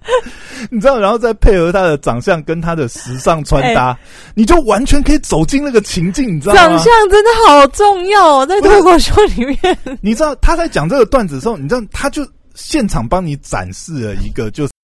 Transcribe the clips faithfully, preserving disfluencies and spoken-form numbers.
你知道，然后再配合他的长相跟他的时尚穿搭，欸、你就完全可以走进那个情境，你知道吗？ 长相真的好重要哦，在脱口秀里面。 你知道他在讲这个段子的时候，你知道他就现场帮你展示了一个，就是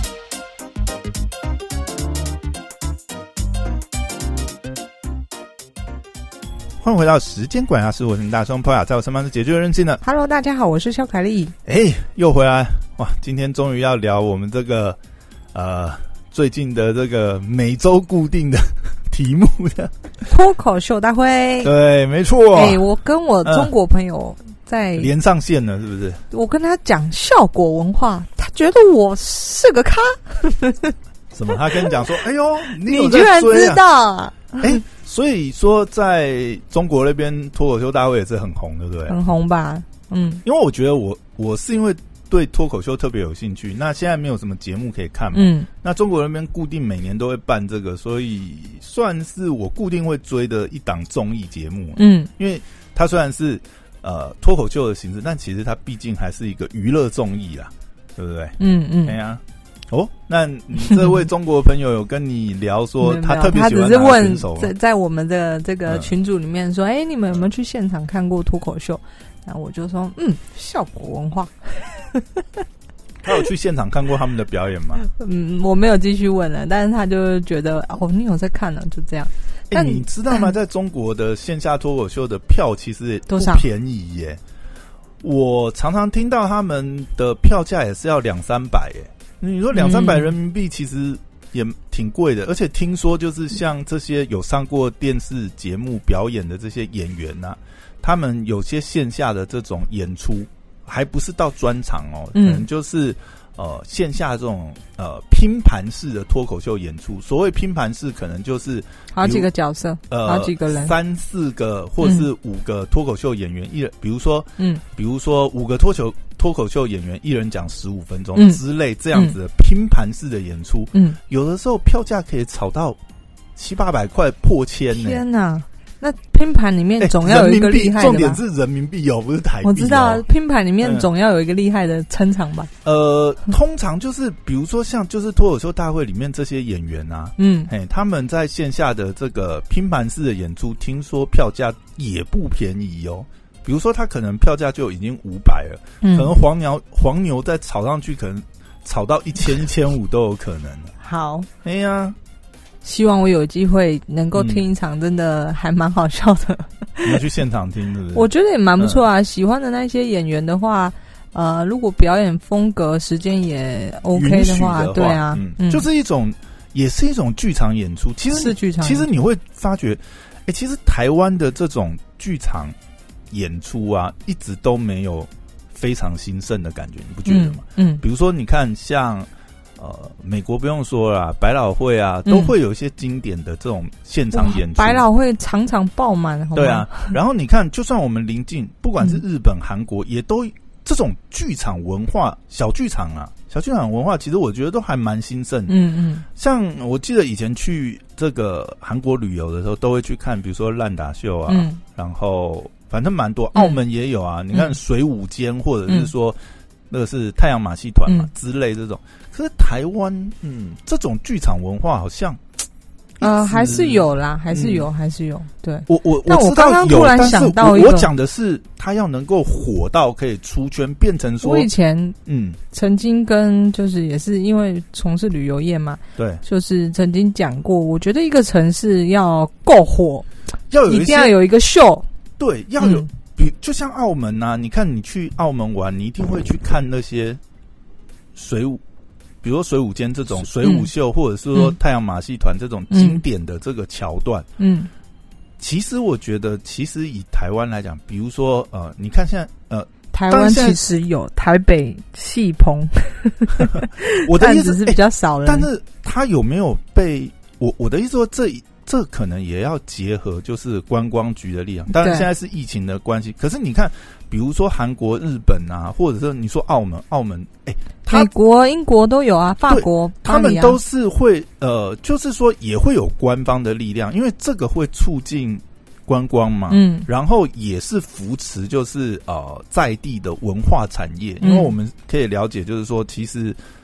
欢迎回到时间管家室，我是大兄 Poya， 在我身旁是解决人性的。 Hello， 大家好，我是肖凯丽。 哎、欸，又回来哇！今天终于要聊我们这个呃最近的这个每周固定的题目的脱口秀大会。 对，没错。 哎、欸，我跟我中国朋友在、 嗯、连上线了，是不是？ 我跟他讲效果文化，他觉得我是个咖。 什么？他跟你讲说：“哎呦，你有你居然知道？” 哎、欸。所以说，在中国那边脱口秀大会也是很红，对不对？ 很红吧，嗯。 因为我觉得我我是因为对脱口秀特别有兴趣，那现在没有什么节目可以看嘛，嗯。那中国那边固定每年都会办这个，所以算是我固定会追的一档综艺节目，嗯。因为它虽然是呃脱口秀的形式，但其实它毕竟还是一个娱乐综艺啦，对不对？嗯嗯。哎呀。哦，那你这位中国朋友有跟你聊说他特别喜欢哪个选手吗？ 他只是问在在我们的这个群组里面说，哎、欸，你们有没有去现场看过脱口秀？然后我就说，嗯，效果文化。 他有去现场看过他们的表演吗？ 嗯，我没有继续问了，但是他就觉得哦，你有在看呢，就这样。 哎、欸，你知道吗？在中国的线下脱口秀的票其实不便宜耶。我常常听到他们的票价也是要两三百耶。你说两三百人民币其实也挺贵的，而且听说就是像这些有上过电视节目表演的这些演员啊，他们有些线下的这种演出还不是到专场哦，可能就是呃线下这种呃拼盘式的脱口秀演出。所谓拼盘式，可能就是好几个角色，呃，好几个人， 三四个或是五个脱口秀演员，一人，比如说，嗯，比如说五个脱口。脱口秀演员一人讲十五分钟之类这样子的拼盘式的演出，嗯，有的时候票价可以炒到七八百块破千呢、欸。 天哪！那拼盘里面总要有一个厉害的吧、欸、 重点是人民币哦，不是台币、哦。 我知道拼盘里面总要有一个厉害的撑场吧？ 呃，通常就是比如说像就是脱口秀大会里面这些演员啊，嗯，嘿，他们在线下的这个拼盘式的演出，听说票价也不便宜哦。比如说他可能票价就已经五百了、嗯、可能黄牛黄牛再炒上去可能炒到一千一千五都有可能。 好， 哎呀， 希望我有机会能够听一场真的还蛮好笑的、 嗯、你要去现场听是不是？ 我觉得也蛮不错啊、嗯、喜欢的那些演员的话呃，如果表演风格时间也 OK 的话， 的话对啊、 嗯嗯、就是一种也是一种剧场演出。其实是剧场其实你会发觉哎、欸，其实台湾的这种剧场演出啊，一直都没有非常兴盛的感觉，你不觉得吗？嗯，嗯比如说你看像呃美国不用说啦，百老汇啊，都会有一些经典的这种现场演出， 百老汇常常爆满， 对啊。然后你看，就算我们邻近，不管是日本、韩国，也都这种剧场文化，小剧场啊，小剧场文化，其实我觉得都还蛮兴盛的。嗯嗯，像我记得以前去这个韩国旅游的时候，都会去看，比如说烂打秀啊，嗯、然后。反正蛮多，澳门也有啊。嗯、你看水舞间，或者是说、嗯、那个是太阳马戏团嘛、嗯、之类这种。可是台湾，嗯，这种剧场文化好像， 呃，还是有啦，还是有，嗯、还是有。对， 我我我知道有， 但我刚刚突然想到一个， 我讲的是他要能够火到可以出圈，变成说， 我以前嗯曾经跟就是也是因为从事旅游业嘛， 对， 就是曾经讲过，我觉得一个城市要够火， 要有一一定要有一个秀。 对，要有，比、嗯、就像澳门啊，你看你去澳门玩，你一定会去看那些水舞，比如说水舞间这种水舞秀，嗯、或者是说太阳马戏团这种经典的这个桥段。嗯，其实我觉得，其实以台湾来讲，比如说呃，你看现在呃， 台湾其实有台北戏棚， 我的意思是比较少了、欸， 但是它有没有被我我的意思说这。这可能也要结合就是观光局的力量，当然现在是疫情的关系。可是你看，比如说韩国、日本啊，或者是你说澳门，澳门，哎、欸， 美国、英国都有啊，法国， 他们都是会呃，就是说也会有官方的力量，因为这个会促进观光嘛，嗯，然后也是扶持就是呃在地的文化产业，因为我们可以了解，就是说其实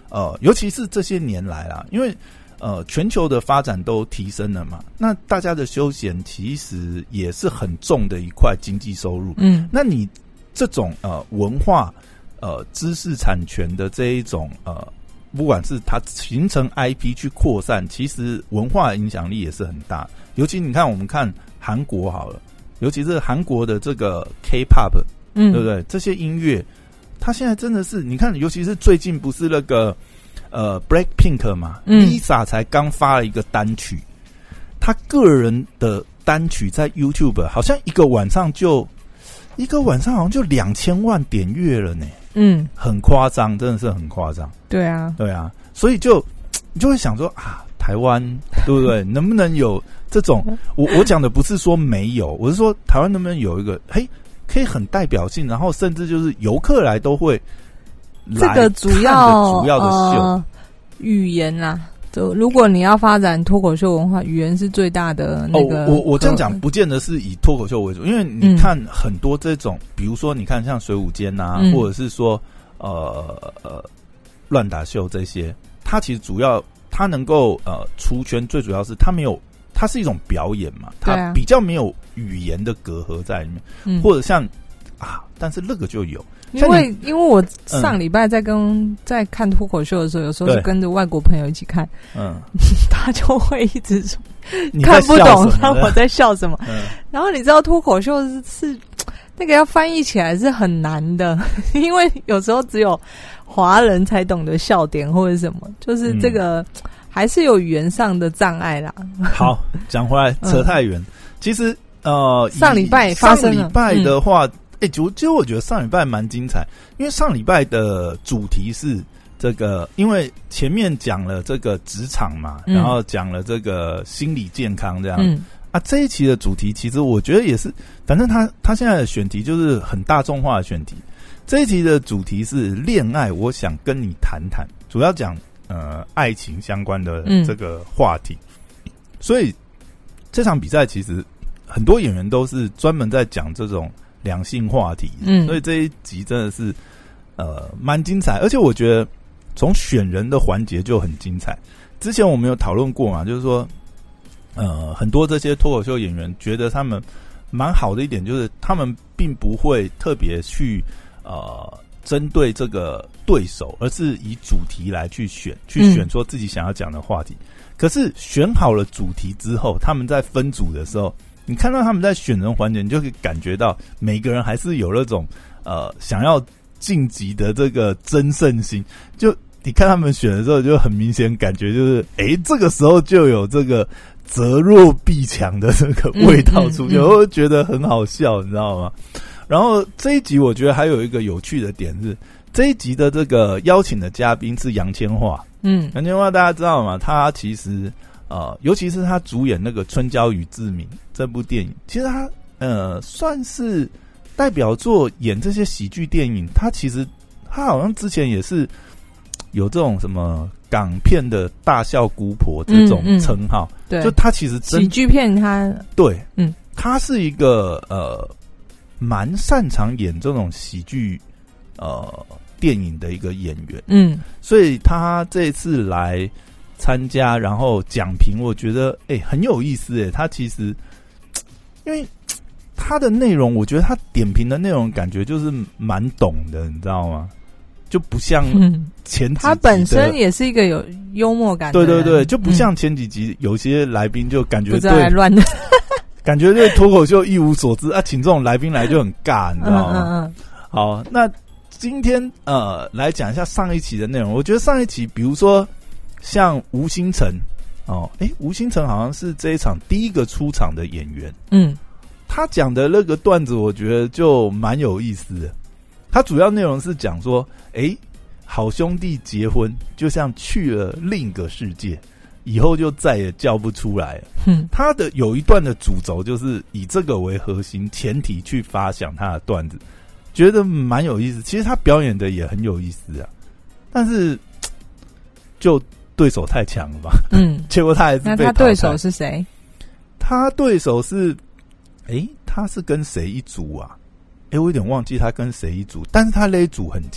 呃，尤其是这些年来啦，因为呃全球的发展都提升了嘛，那大家的休闲其实也是很重的一块经济收入。嗯，那你这种呃文化呃知识产权的这一种呃。不管是它形成 I P 去扩散，其实文化影响力也是很大。尤其你看，我们看韩国好了，尤其是韩国的这个 K-pop， 嗯，对不对？这些音乐，它现在真的是，你看，尤其是最近不是那个呃 Blackpink 嘛，嗯 ，Lisa 才刚发了一个单曲，他个人的单曲在 YouTube 好像一个晚上就一个晚上好像就两千万点阅了呢。嗯，很夸张，真的是很夸张。 对啊， 对啊，所以就你就会想说啊，台湾对不对？能不能有这种？我我讲的不是说没有，我是说台湾能不能有一个，嘿，可以很代表性，然后甚至就是游客来都会来这个主要主要的秀、 呃、语言啦。就如果你要发展脱口秀文化，语言是最大的那个。 哦、我我这样讲，不见得是以脱口秀为主，因为你看很多这种，嗯、比如说你看像水舞间啊，嗯、或者是说呃呃乱打秀这些，它其实主要它能够呃出圈，最主要是它没有，它是一种表演嘛，它比较没有语言的隔阂在里面，嗯、或者像啊，但是那个就有。 因为因为我上礼拜在跟、嗯、在看脱口秀的时候，有时候是跟着外国朋友一起看，嗯，他就会一直说看不懂，他我在笑什么。嗯、然后你知道脱口秀是是那个要翻译起来是很难的，因为有时候只有华人才懂得笑点或者什么，就是这个、嗯、还是有语言上的障碍啦。 好，讲回来扯太远，嗯、其实呃上礼拜发生了， 上礼拜的话。嗯哎、欸，其实我觉得上礼拜蛮精彩，因为上礼拜的主题是这个，因为前面讲了这个职场嘛，嗯、然后讲了这个心理健康这样，嗯、啊，这一期的主题其实我觉得也是，反正他他现在的选题就是很大众化的选题。这一期的主题是恋爱，我想跟你谈谈，主要讲呃爱情相关的这个话题，嗯、所以这场比赛其实很多演员都是专门在讲这种两性话题，嗯，所以这一集真的是呃蛮精彩，而且我觉得从选人的环节就很精彩。之前我们有讨论过嘛，就是说呃很多这些脱口秀演员觉得他们蛮好的一点，就是他们并不会特别去呃针对这个对手，而是以主题来去选，去选说自己想要讲的话题。嗯、可是选好了主题之后，他们在分组的时候，你看到他们在选人环节，你就可以感觉到每个人还是有那种呃想要晋级的这个争胜心。就你看他们选的时候，就很明显感觉就是，诶，这个时候就有这个择弱必强的这个味道出现，我会觉得很好笑，你知道吗？然后这一集我觉得还有一个有趣的点是，这一集的这个邀请的嘉宾是杨千嬅。嗯，杨千嬅大家知道吗？他其实呃，尤其是他主演那个《春娇与志明》这部电影，其实他呃算是代表作，演这些喜剧电影。他其实他好像之前也是有这种什么港片的大笑姑婆这种称号。嗯嗯、对，就他其实真喜剧片他对，嗯，他是一个呃蛮擅长演这种喜剧呃电影的一个演员。嗯，所以他这次来参加，然后讲评，我觉得哎、欸、很有意思哎、欸。他其实因为他的内容，我觉得他点评的内容感觉就是蛮懂的，你知道吗？就不像前几集的、嗯、他本身也是一个有幽默感的人，对对对，就不像前几集有些来宾就感觉不在乱的， 感觉对脱口秀一无所知啊，请这种来宾来就很尬，你知道吗？嗯嗯嗯好，那今天呃来讲一下上一期的内容。我觉得上一期，比如说像吴星辰哦，诶，吴星辰好像是这一场第一个出场的演员。嗯，他讲的那个段子，我觉得就蛮有意思的。他主要内容是讲说，诶，好兄弟结婚就像去了另一个世界，以后就再也叫不出来了。嗯，他的有一段的主轴就是以这个为核心前提去发想他的段子，觉得蛮有意思。其实他表演的也很有意思啊，但是就对手太强了吧？嗯，结果他还是被淘汰。那他对手是谁？ 他对手是，诶，他是跟谁一组啊？诶，我有点忘记他跟谁一组，但是他那一组很强。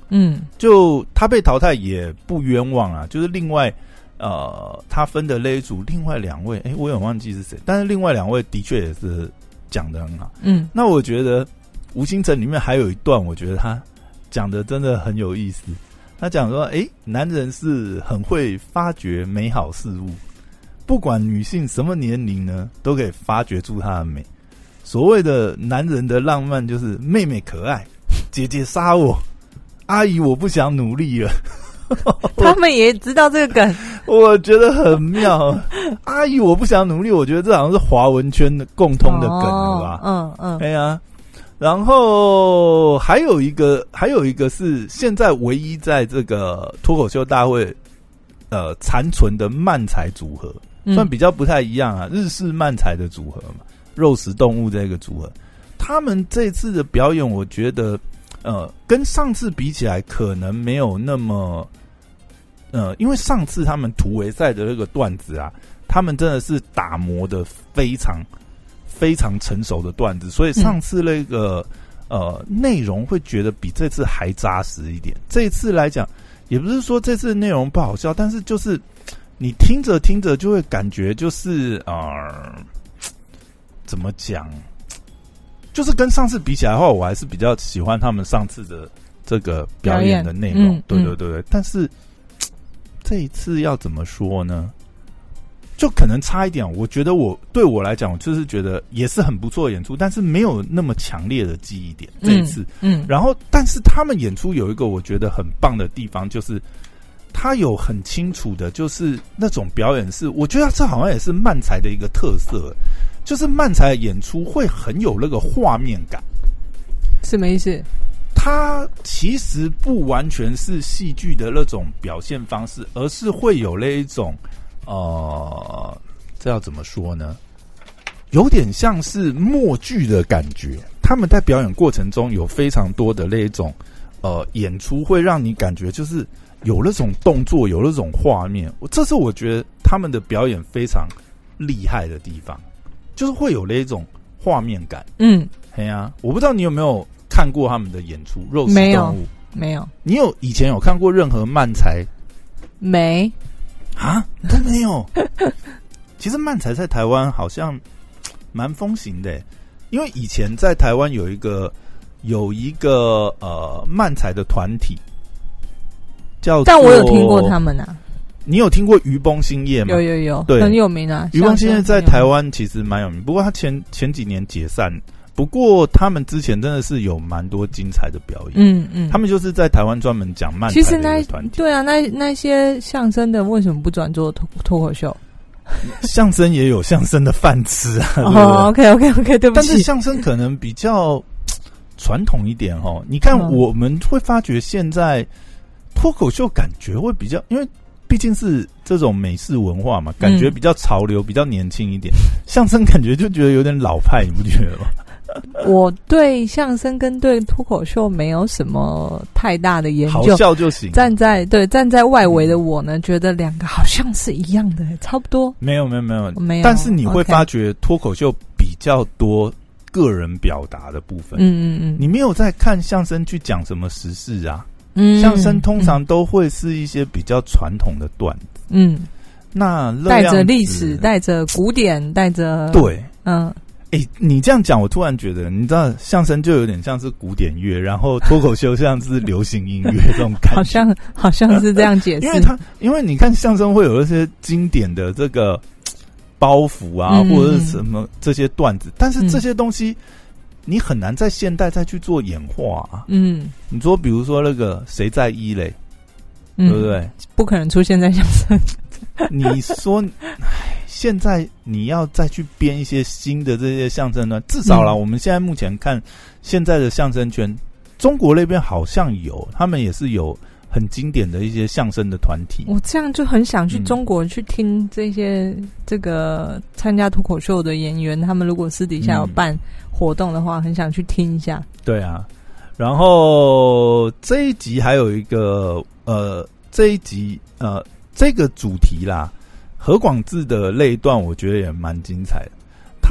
嗯， 就他被淘汰也不冤枉啊，就是另外呃他分的那一组另外两位，哎、欸，我有点忘记是谁，但是另外两位的确也是讲得很好。 嗯， 那我觉得吴星辰里面还有一段，我觉得他讲的真的很有意思。他讲说，哎、欸，男人是很会发掘美好事物，不管女性什么年龄呢，都可以发掘出她的美。所谓的男人的浪漫，就是妹妹可爱，姐姐杀我，阿姨我不想努力了。 他们也知道这个梗， 我觉得很妙。阿姨我不想努力，我觉得这好像是华文圈的共通的梗了吧？ 哦、嗯嗯， 对啊。然后还有一个，还有一个是现在唯一在这个脱口秀大会呃残存的漫才组合，算比较不太一样啊，日式漫才的组合嘛，肉食动物这个组合，他们这次的表演，我觉得呃跟上次比起来，可能没有那么呃，因为上次他们突围赛的那个段子啊，他们真的是打磨的非常。非常成熟的段子，所以上次那个、嗯、呃内容会觉得比这次还扎实一点。这一次来讲，也不是说这次内容不好笑，但是就是你听着听着就会感觉就是呃怎么讲，就是跟上次比起来的话，我还是比较喜欢他们上次的这个表演的内容。嗯、对对对对，但是这一次要怎么说呢？就可能差一点，我觉得我对我来讲，我就是觉得也是很不错的演出，但是没有那么强烈的记忆点这一次。嗯，嗯然后但是他们演出有一个我觉得很棒的地方，就是他有很清楚的，就是那种表演是，我觉得这好像也是漫才的一个特色，就是漫才的演出会很有那个画面感。 什么意思？ 它其实不完全是戏剧的那种表现方式，而是会有那一种。呃，这要怎么说呢？有点像是默剧的感觉。他们在表演过程中有非常多的那一种呃演出，会让你感觉就是有那种动作，有那种画面。这是我觉得他们的表演非常厉害的地方，就是会有那一种画面感。嗯，嘿啊，我不知道你有没有看过他们的演出《肉食动物》？ 没有，没有。 你有以前有看过任何漫才？ 没。 啊，都没有。其实漫才在台湾好像蛮风行的，因为以前在台湾有一个有一个呃漫才的团体叫做， 但我有听过他们啊。 你有听过鱼崩兴业吗？ 有有有， 对， 很有名啊。 鱼崩兴业在台湾其实蛮有名，不过他前前几年解散。不过他们之前真的是有蛮多精彩的表演，嗯嗯，他们就是在台湾专门讲漫才的一个团体。 对啊，那那些相声的为什么不转做脱脱口秀？ 相声也有相声的饭吃啊。 哦 ，OK OK OK， 对不起。 但是相声可能比较传统一点哦。你看，我们会发觉现在脱口秀感觉会比较，因为毕竟是这种美式文化嘛，感觉比较潮流，比较年轻一点。相声感觉就觉得有点老派，你不觉得吗？ 我对相声跟对脱口秀没有什么太大的研究， 好笑就行。 站在对站在外围的我呢，觉得两个好像是一样的，差不多。 没有没有没有没有， 但是你会发觉脱口秀比较多个人表达的部分。嗯嗯嗯，你没有在看相声去讲什么时事啊？嗯，相声通常都会是一些比较传统的段子。嗯，那带着历史，带着古典，带着对，嗯。哎、欸，你这样讲，我突然觉得，你知道，相声就有点像是古典乐，然后脱口秀像是流行音乐这种感觉， 好像好像是这样解释。 因为他，因为你看相声会有一些经典的这个包袱啊，嗯、或者是什么这些段子，但是这些东西你很难在现代再去做演化啊。嗯，你说，比如说那个谁在一垒，嗯、对不对？ 不可能出现在相声。 你说，现在你要再去编一些新的这些相声呢？至少啦，嗯、我们现在目前看现在的相声圈，中国那边好像有，他们也是有很经典的一些相声的团体。 我这样就很想去中国去听这些、嗯、这个参加脱口秀的演员，他们如果私底下有办活动的话，嗯、很想去听一下。 对啊，然后这一集还有一个呃，这一集呃。这个主题啦，何广智的那一段，我觉得也蛮精彩的。他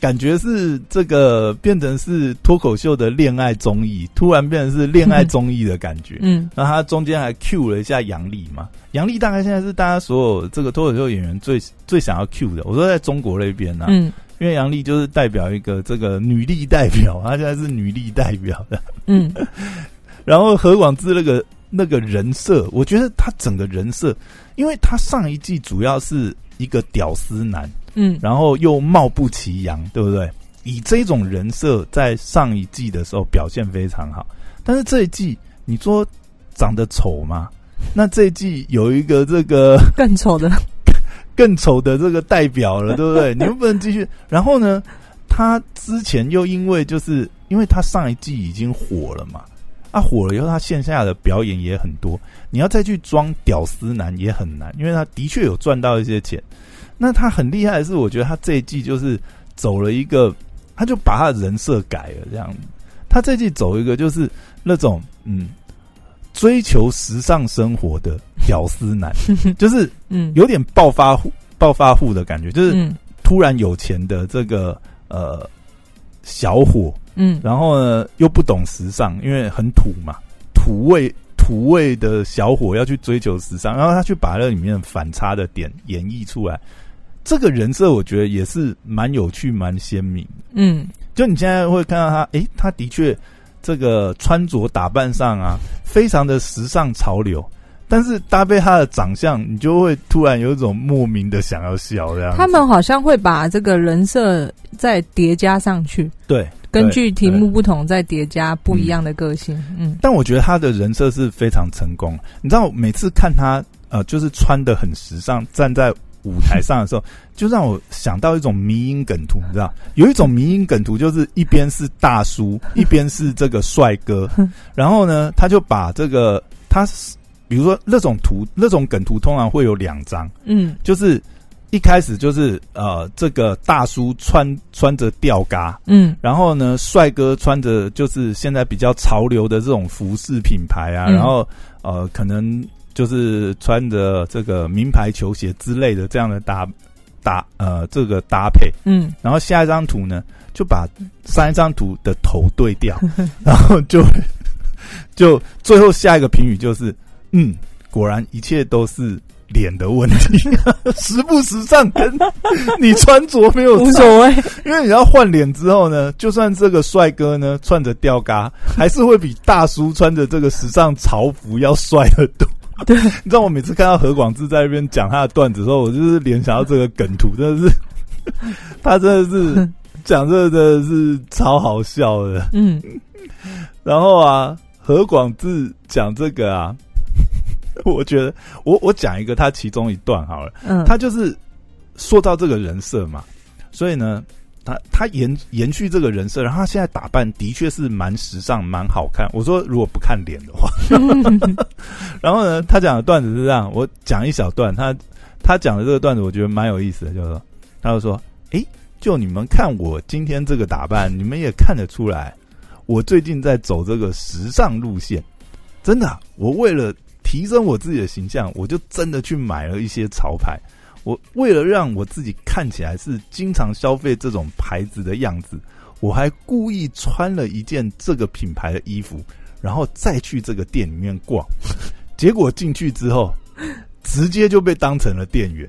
感觉是这个变成是脱口秀的恋爱综艺，突然变成是恋爱综艺的感觉。嗯，然后他中间还 cue 了一下杨笠嘛，杨笠大概现在是大家所有这个脱口秀演员最最想要 cue 的。我说在中国那边啊，嗯，因为杨笠就是代表一个这个女力代表，她现在是女力代表的。嗯，然后何广智那个那个人设，我觉得他整个人设，因为他上一季主要是一个屌丝男。嗯，然后又貌不其扬，对不对？以这种人设在上一季的时候表现非常好，但是这一季你说长得丑吗？那这一季有一个这个更丑的更丑的这个代表了，对不对？你又不能继续。然后呢，他之前又因为就是因为他上一季已经火了嘛，啊火了以后他线下的表演也很多，你要再去装屌丝男也很难，因为他的确有赚到一些钱。那他很厉害的是，我觉得他这一季就是走了一个，他就把他的人设改了这样子。他这一季走一个就是那种嗯，追求时尚生活的屌丝男，就是嗯，有点暴发户暴发户的感觉，就是突然有钱的这个呃小伙，嗯，然后呢又不懂时尚，因为很土嘛，土味。土味的小伙要去追求时尚，然后他去把那里面反差的点演绎出来，这个人设我觉得也是蛮有趣、蛮鲜明。嗯，就你现在会看到他，诶，他的确这个穿着打扮上啊，非常的时尚潮流，但是搭配他的长相，你就会突然有一种莫名的想要笑这样子。 他们好像会把这个人设再叠加上去。 对。 根据题目不同，再叠加不一样的个性。嗯， 嗯但我觉得他的人设是非常成功。你知道，每次看他呃，就是穿得很时尚，站在舞台上的时候，就让我想到一种迷因梗图。你知道，有一种迷因梗图，就是一边是大叔，一边是这个帅哥，然后呢，他就把这个他，比如说那种图，那种梗图通常会有两张，嗯，就是。一开始就是呃，这个大叔穿穿着吊嘎，嗯，然后呢，帅哥穿着就是现在比较潮流的这种服饰品牌啊，嗯、然后呃，可能就是穿着这个名牌球鞋之类的这样的搭搭呃这个搭配，嗯，然后下一张图呢，就把上一张图的头对调，然后就就最后下一个评语就是，嗯，果然一切都是。脸的问题，时不时尚跟你穿着没有无所谓， 因为你要换脸之后呢，就算这个帅哥呢穿着吊嘎，还是会比大叔穿着这个时尚潮服要帅得多。对，你知道我每次看到何广智在那边讲他的段子的时候，我就是联想到这个梗图，真的是他真的是讲这个真的是超好笑的。嗯，然后啊，何广智讲这个啊。我觉得我我讲一个他其中一段好了，嗯，他就是塑造这个人设嘛，所以呢，他他延延续这个人设，然后他现在打扮的确是蛮时尚、蛮好看。我说如果不看脸的话，然后呢，他讲的段子是这样，我讲一小段，他他讲的这个段子我觉得蛮有意思的，就是说，他就说，诶，就你们看我今天这个打扮，你们也看得出来，我最近在走这个时尚路线，真的、啊，我为了。提升我自己的形象，我就真的去买了一些潮牌。我为了让我自己看起来是经常消费这种牌子的样子，我还故意穿了一件这个品牌的衣服，然后再去这个店里面逛。结果进去之后，直接就被当成了店员。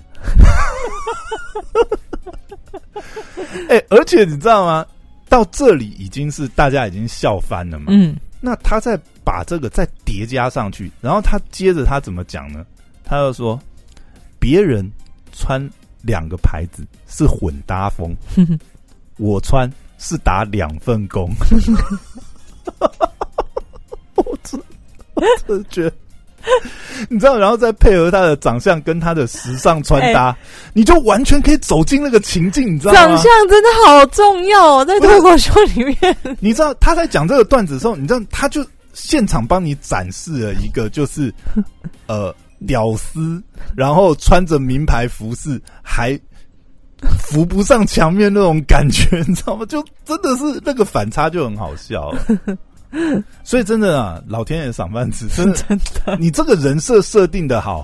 哎、欸，而且你知道吗？到这里已经是大家已经笑翻了嘛。嗯，那他在。把这个再叠加上去，然后他接着他怎么讲呢？他就说，别人穿两个牌子是混搭风，我穿是打两份工。我真的觉得，你知道，然后再配合他的长相跟他的时尚穿搭，欸、你就完全可以走进那个情境，你知道吗？ 长相真的好重要哦，在脱口秀里面。 你知道他在讲这个段子的时候，你知道他就。现场帮你展示了一个就是呃屌丝，然后穿着名牌服饰还扶不上墙面那种感觉，你知道吗？就真的是那个反差就很好笑了。所以真的啊，老天爷赏饭吃，真的，真的你这个人设设定的好齁，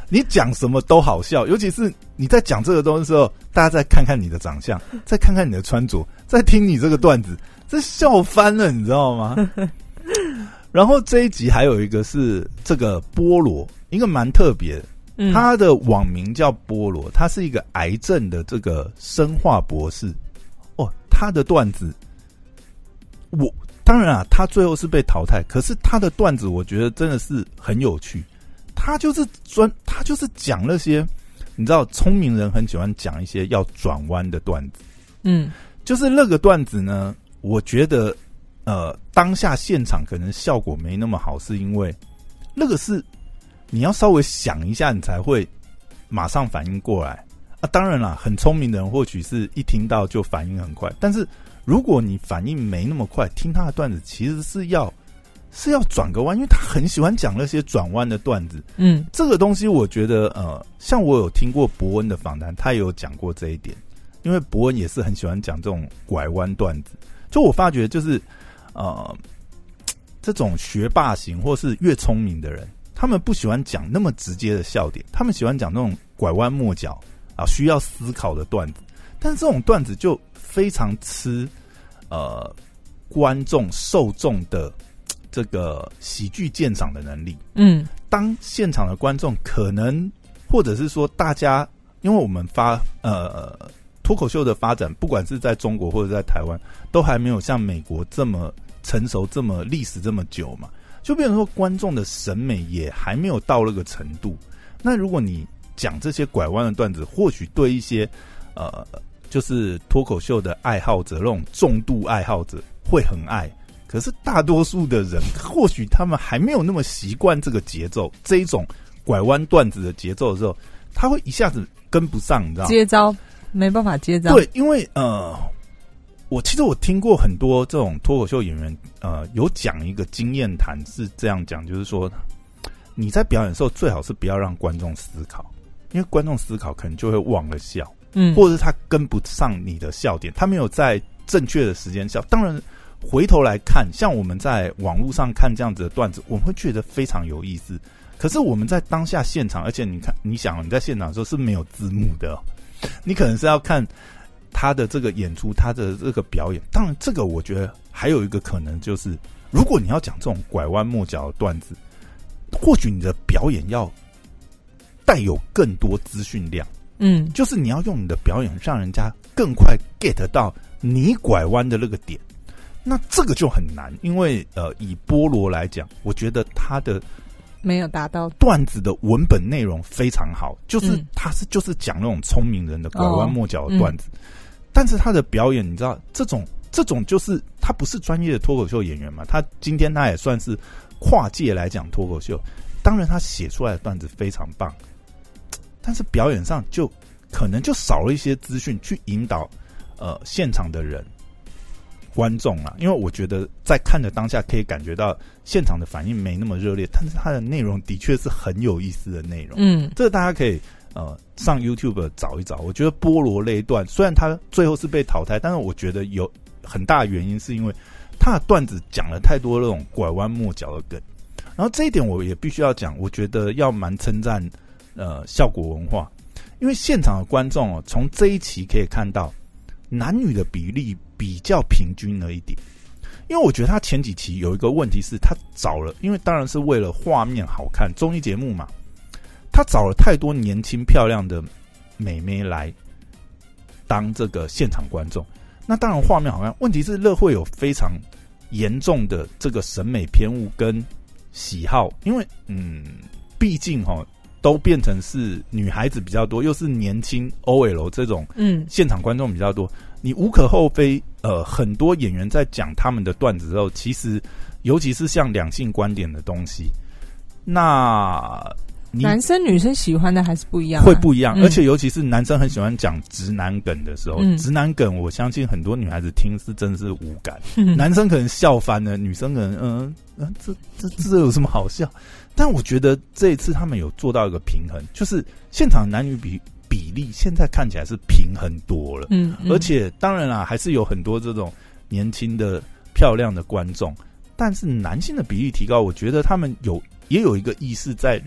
你讲什么都好笑，尤其是你在讲这个东西的时候，大家再看看你的长相，再看看你的穿着，再听你这个段子，这笑翻了，你知道吗？然后这一集还有一个是这个菠萝，一个蛮特别的，嗯，他的网名叫菠萝，他是一个癌症的这个生化博士。哦，他的段子，我当然啊，他最后是被淘汰，可是他的段子我觉得真的是很有趣。他就是专，他就是讲那些，你知道，聪明人很喜欢讲一些要转弯的段子。嗯，就是那个段子呢，我觉得，呃，当下现场可能效果没那么好，是因为那个是你要稍微想一下，你才会马上反应过来啊。当然啦，很聪明的人或许是一听到就反应很快，但是如果你反应没那么快，听他的段子其实是要。是要转个弯，因为他很喜欢讲那些转弯的段子。嗯，这个东西我觉得，呃，像我有听过伯恩的访谈，他也有讲过这一点。因为伯恩也是很喜欢讲这种拐弯段子。就我发觉，就是呃，这种学霸型或是越聪明的人，他们不喜欢讲那么直接的笑点，他们喜欢讲那种拐弯抹角啊，需要思考的段子。但是这种段子就非常吃呃观众受众的。这个喜剧鉴赏的能力，嗯，当现场的观众可能，或者是说大家，因为我们发呃脱口秀的发展，不管是在中国或者在台湾，都还没有像美国这么成熟、这么历史这么久嘛，就变成说观众的审美也还没有到那个程度。那如果你讲这些拐弯的段子，或许对一些呃就是脱口秀的爱好者，那种重度爱好者会很爱。可是大多数的人，或许他们还没有那么习惯这个节奏，这一种拐弯段子的节奏的时候，他会一下子跟不上，你知道吗？ 接招没办法接招。 对，因为呃，我其实我听过很多这种脱口秀演员，呃，有讲一个经验谈是这样讲，就是说你在表演的时候最好是不要让观众思考，因为观众思考可能就会忘了笑，嗯，或者是他跟不上你的笑点，他没有在正确的时间笑，当然。回头来看，像我们在网络上看这样子的段子，我们会觉得非常有意思。可是我们在当下现场，而且你看，你想你在现场的时候是没有字幕的、哦，你可能是要看他的这个演出，他的这个表演。当然，这个我觉得还有一个可能就是，如果你要讲这种拐弯抹角的段子，或许你的表演要带有更多资讯量。嗯，就是你要用你的表演让人家更快 get 到你拐弯的那个点。那这个就很难，因为呃，以菠萝来讲，我觉得他的没有达到段子的文本内容非常好，就是他是就是讲那种聪明人的拐弯抹角的段子，哦嗯、但是他的表演，你知道，这种这种就是他不是专业的脱口秀演员嘛，他今天他也算是跨界来讲脱口秀，当然他写出来的段子非常棒，但是表演上就可能就少了一些资讯去引导呃现场的人。观众啊，因为我觉得在看的当下可以感觉到现场的反应没那么热烈，但是它的内容的确是很有意思的内容。嗯，这个大家可以呃上 YouTube 找一找。我觉得菠萝那一段虽然他最后是被淘汰，但是我觉得有很大的原因是因为他的段子讲了太多那种拐弯抹角的梗，然后这一点我也必须要讲，我觉得要蛮称赞呃效果文化，因为现场的观众哦，从这一期可以看到男女的比例比较平均了一点，因为我觉得他前几期有一个问题是他找了，因为当然是为了画面好看，综艺节目嘛，他找了太多年轻漂亮的美眉来当这个现场观众，那当然画面好看，问题是乐会有非常严重的这个审美偏误跟喜好，因为嗯，毕竟齁都变成是女孩子比较多，又是年轻 O L 这种，嗯，现场观众比较多，你无可厚非。呃，很多演员在讲他们的段子之后，其实尤其是像两性观点的东西，那男生女生喜欢的还是不一样、啊， 会不一样、嗯。而且尤其是男生很喜欢讲直男梗的时候，嗯、直男梗我相信很多女孩子听是真的是无感，嗯、男生可能笑翻了，女生可能嗯嗯、呃，这这这有什么好笑？但我觉得这一次他们有做到一个平衡，就是现场男女比比例现在看起来是平衡多了，嗯，嗯而且当然啦，还是有很多这种年轻的漂亮的观众，但是男性的比例提高，我觉得他们有也有一个意识在让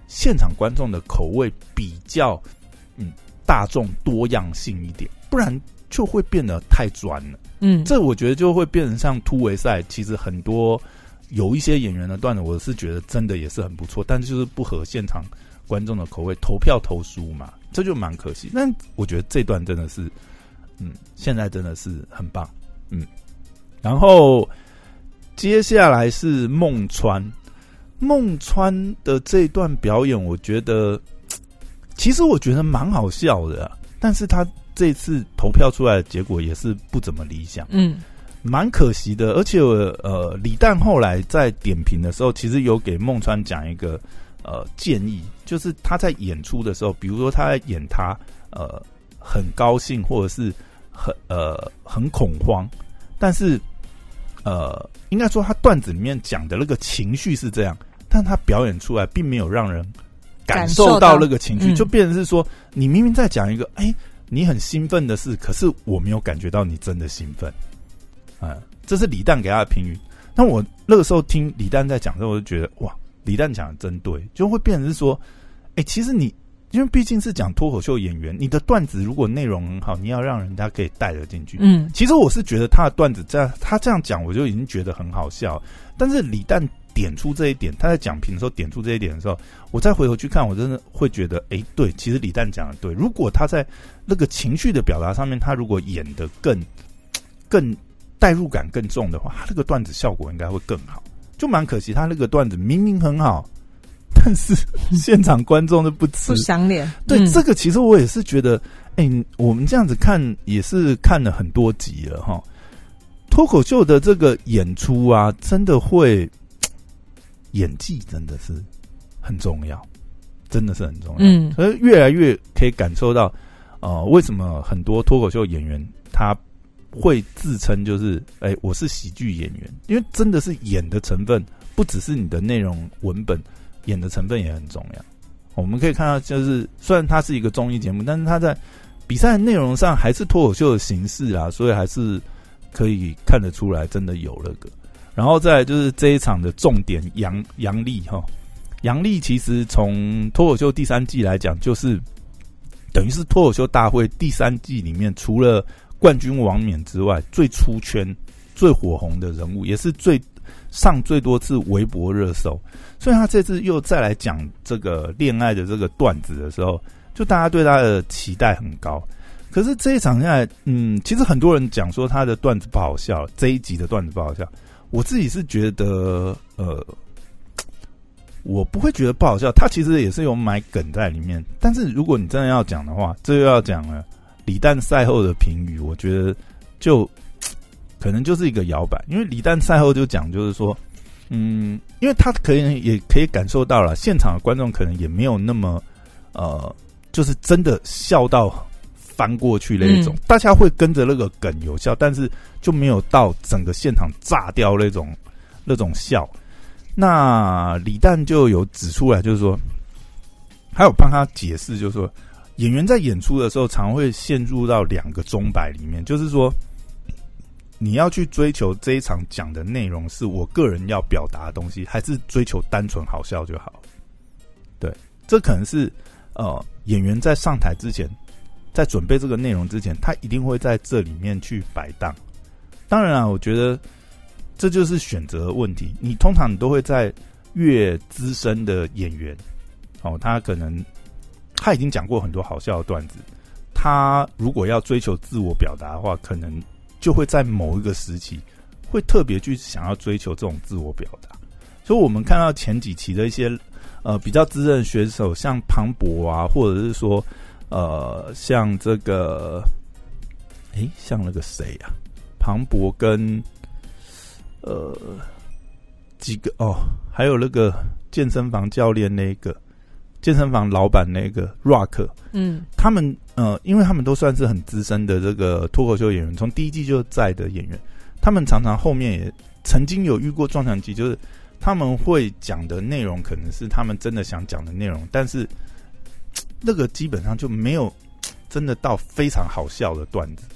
现场观众的口味比较嗯大众多样性一点，不然就会变得太专了。嗯，这我觉得就会变成像突围赛，其实很多有一些演员的段子，我是觉得真的也是很不错，但是就是不合现场观众的口味，投票投输嘛，这就蛮可惜。但我觉得这段真的是，嗯，现在真的是很棒，嗯。然后接下来是孟川，孟川的这一段表演，我觉得其实我觉得蛮好笑的、啊，但是他这次投票出来的结果也是不怎么理想，嗯，蛮可惜的。而且呃，李诞后来在点评的时候，其实有给孟川讲一个呃建议，就是他在演出的时候，比如说他在演他呃很高兴或者是很呃很恐慌，但是呃应该说他段子里面讲的那个情绪是这样，但他表演出来并没有让人感受到那个情绪，就变成是说你明明在讲一个哎、欸、你很兴奋的事，可是我没有感觉到你真的兴奋，啊、嗯，这是李诞给他的评语。那我那个时候听李诞在讲的时候，我就觉得哇，李诞讲的真对，就会变成是说，哎、欸，其实你因为毕竟是讲脱口秀演员，你的段子如果内容很好，你要让人家可以带得进去。嗯，其实我是觉得他的段子这样，他这样讲我就已经觉得很好笑。但是李诞点出这一点，他在讲评的时候点出这一点的时候，我再回头去看，我真的会觉得，哎、欸，对，其实李诞讲的对。如果他在那个情绪的表达上面，他如果演得更更代入感更重的话，他那个段子效果应该会更好。就蛮可惜，他那个段子明明很好，但是现场观众都不吃， 不赏脸。 对、嗯、这个，其实我也是觉得，哎、欸，我们这样子看也是看了很多集了哈。脱口秀的这个演出啊，真的会演技真的是很重要，真的是很重要。嗯，所以越来越可以感受到，呃，为什么很多脱口秀演员他会自称就是哎、欸，我是喜剧演员，因为真的是演的成分不只是你的内容文本，演的成分也很重要。我们可以看到，就是虽然它是一个综艺节目，但是它在比赛的内容上还是脱口秀的形式啊，所以还是可以看得出来真的有那个。然后再来就是这一场的重点，杨杨笠哈，杨笠其实从脱口秀第三季来讲，就是等于是脱口秀大会第三季里面除了冠军王冕之外，最出圈、最火红的人物，也是最上最多次微博热搜。所以他这次又再来讲这个恋爱的这个段子的时候，就大家对他的期待很高。可是这一场下来，嗯，其实很多人讲说他的段子不好笑，这一集的段子不好笑。我自己是觉得，呃，我不会觉得不好笑，他其实也是有买梗在里面。但是如果你真的要讲的话，这又要讲了。李诞赛后的评语，我觉得就可能就是一个摇摆，因为李诞赛后就讲，就是说，嗯，因为他可能也可以感受到了，现场的观众可能也没有那么，呃，就是真的笑到翻过去那一种，嗯、大家会跟着那个梗有笑，但是就没有到整个现场炸掉那种那种笑。那李诞就有指出来，就是说，还有帮他解释，就是说。演员在演出的时候，常会陷入到两个钟摆里面，就是说，你要去追求这一场讲的内容是我个人要表达的东西，还是追求单纯好笑就好？对，这可能是呃演员在上台之前，在准备这个内容之前，他一定会在这里面去摆荡。当然啊，我觉得这就是选择问题。你通常你都会在越资深的演员，哦，他可能。他已经讲过很多好笑的段子，他如果要追求自我表达的话，可能就会在某一个时期会特别去想要追求这种自我表达。所以我们看到前几期的一些呃比较资深的选手，像庞博啊，或者是说呃像这个，诶，像那个谁啊，庞博跟呃几个哦，还有那个健身房教练那个。健身房老板那个 Rock， 嗯，他们呃，因为他们都算是很资深的这个脱口秀演员，从第一季就在的演员，他们常常后面也曾经有遇过撞墙期，就是他们会讲的内容可能是他们真的想讲的内容，但是那个基本上就没有真的到非常好笑的段子。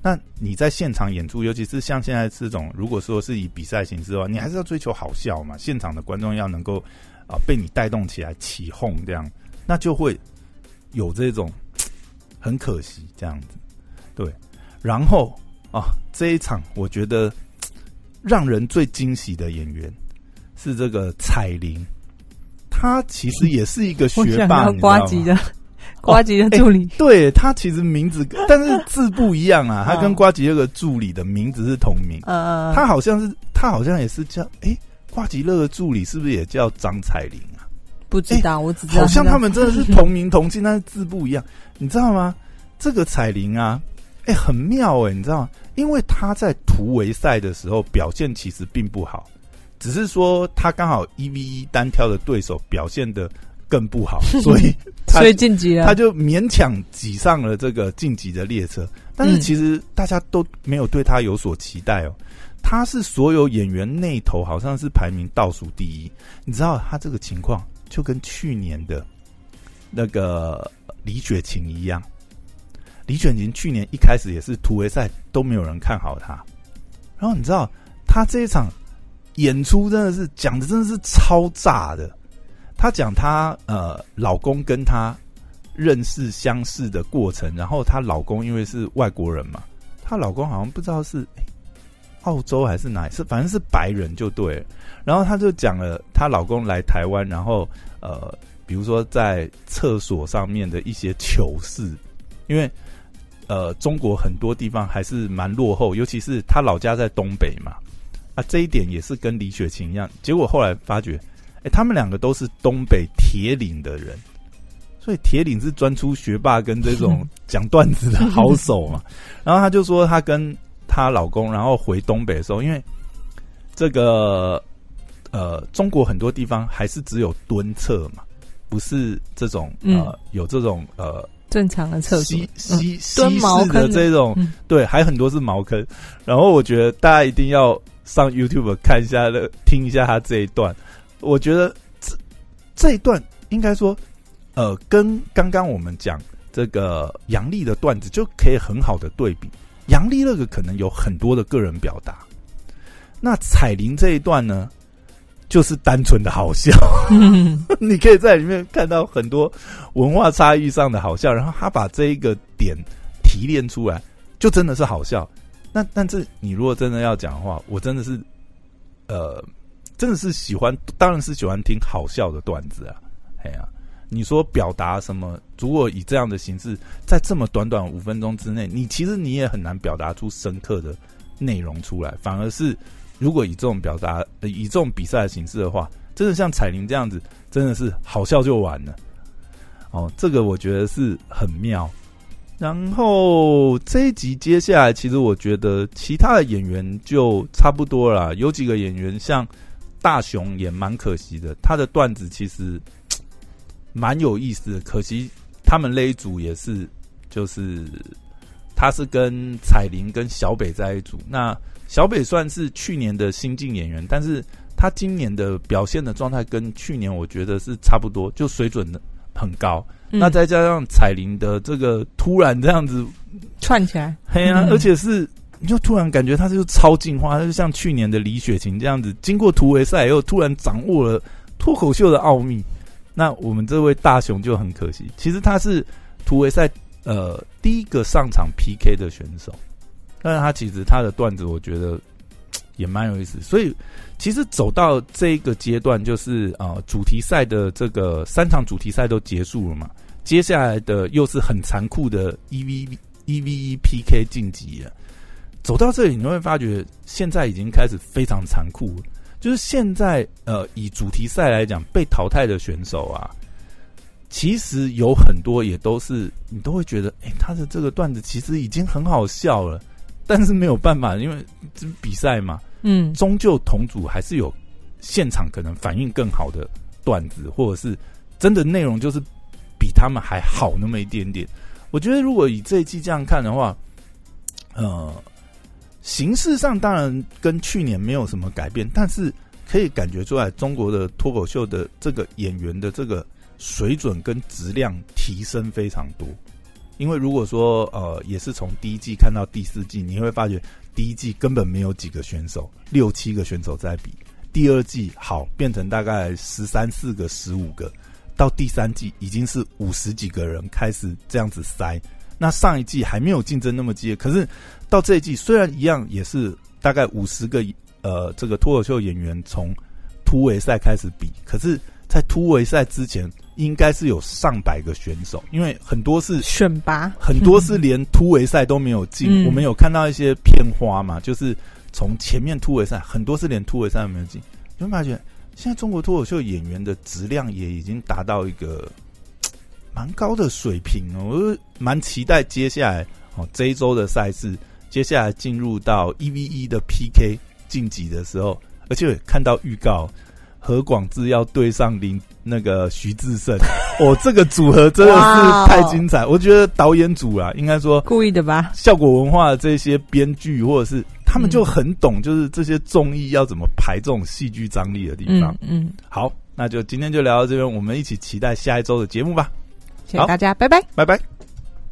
那你在现场演出，尤其是像现在这种，如果说是以比赛形式的话，你还是要追求好笑嘛，现场的观众要能够啊、呃、被你带动起来起哄这样，那就会有这种很可惜这样子。对，然后啊这一场我觉得让人最惊喜的演员是这个彩玲，他其实也是一个学霸，你知道吗？呱吉的呱吉的助理， 哦欸、对，他其实名字但是字不一样啊，他跟呱吉那个助理的名字是同名，呃，他好像是他好像也是叫哎，呱吉乐的助理是不是也叫张彩玲啊？ 不知道，欸、我只知道好像他们真的是同名同姓，但是字不一样，你知道吗？这个彩玲啊，哎、欸，很妙哎、欸，你知道吗？因为他在突围赛的时候表现其实并不好，只是说他刚好一 v 一单挑的对手表现的更不好，所以他所以晋级了， 他就勉强挤上了这个晋级的列车。但是其实大家都没有对他有所期待哦。他是所有演员内头好像是排名倒数第一，你知道他这个情况就跟去年的那个李雪琴一样。李雪琴去年一开始也是突围赛都没有人看好他，然后你知道他这一场演出真的是讲的真的是超炸的。他讲他呃老公跟他认识相识的过程，然后她老公因为是外国人嘛，她老公好像不知道是、欸、澳洲还是哪里，是反正是白人就对了。然后他就讲了她老公来台湾，然后呃比如说在厕所上面的一些糗事，因为呃中国很多地方还是蛮落后，尤其是她老家在东北嘛，啊这一点也是跟李雪琴一样。结果后来发觉欸、他们两个都是东北铁岭的人，所以铁岭是专出学霸跟这种讲段子的好手嘛。然后他就说他跟她老公然后回东北的时候，因为这个呃中国很多地方还是只有蹲厕嘛，不是这种呃有这种呃正常的厕所西西西式的这种、嗯、对，还很多是茅坑。然后我觉得大家一定要上 YouTube 看一下的，听一下他这一段。我觉得这这一段应该说，呃，跟刚刚我们讲这个杨丽的段子就可以很好的对比。杨丽那个可能有很多的个人表达，那彩玲这一段呢，就是单纯的好笑。嗯、你可以在里面看到很多文化差异上的好笑，然后他把这一个点提炼出来，就真的是好笑。那但是你如果真的要讲的话，我真的是呃。真的是喜欢，当然是喜欢听好笑的段子啊！哎呀、啊，你说表达什么？如果以这样的形式，在这么短短五分钟之内，你其实你也很难表达出深刻的内容出来。反而是，如果以这种表达、呃、以这种比赛的形式的话，真的像彩玲这样子，真的是好笑就完了。哦，这个我觉得是很妙。然后这一集接下来，其实我觉得其他的演员就差不多了啦，有几个演员像大雄也蛮可惜的，他的段子其实蛮有意思的，可惜他们那一组也是，就是他是跟彩玲跟小北在一组。那小北算是去年的新晋演员，但是他今年的表现的状态跟去年我觉得是差不多，就水准很高。嗯、那再加上彩玲的这个突然这样子串起来， 嘿啊，嗯、而且是。你就突然感觉他就超进化，他就像去年的李雪琴这样子，经过突围赛以后，突然掌握了脱口秀的奥秘。那我们这位大雄就很可惜，其实他是突围赛呃第一个上场 P K 的选手，但是他其实他的段子我觉得也蛮有意思。所以其实走到这一个阶段，就是啊、呃、主题赛的这个三场主题赛都结束了嘛，接下来的又是很残酷的一 v 一 v 一 P K 晋级了。走到这里，你会发觉现在已经开始非常残酷了。就是现在，呃，以主题赛来讲，被淘汰的选手啊，其实有很多也都是你都会觉得，哎、欸，他的这个段子其实已经很好笑了，但是没有办法，因为这比赛嘛，嗯，终究同组还是有现场可能反应更好的段子，或者是真的内容就是比他们还好那么一点点。我觉得如果以这一季这样看的话，呃。形式上当然跟去年没有什么改变，但是可以感觉出来中国的脱口秀的这个演员的这个水准跟质量提升非常多。 因为如果说呃也是从第一季看到第四季，你会发觉第一季根本没有几个选手，六七个选手在比。第二季好变成大概十三四个、十五个，到第三季已经是五十几个人开始这样子塞。那上一季还没有竞争那么激烈，可是到这一季虽然一样也是大概五十个呃这个脱口秀演员从突围赛开始比，可是在突围赛之前应该是有上百个选手，因为很多是选拔， 很多是连突围赛都没有进、嗯、我们有看到一些片花嘛，就是从前面突围赛很多是连突围赛都没有进。你会发觉现在中国脱口秀演员的质量也已经达到一个蛮高的水平哦，我蛮期待接下来哦这一周的赛事，接下来进入到一 v 一的 P K 晋级的时候，而且看到预告何广智要对上林那个徐志胜，哦，这个组合真的是太精彩！我觉得导演组啊，应该说故意的吧？ 效果文化的这些编剧或者是他们就很懂，就是这些综艺要怎么排这种戏剧张力的地方。嗯，嗯好，那就今天就聊到这边，我们一起期待下一周的节目吧。 谢谢大家，拜拜， 拜拜。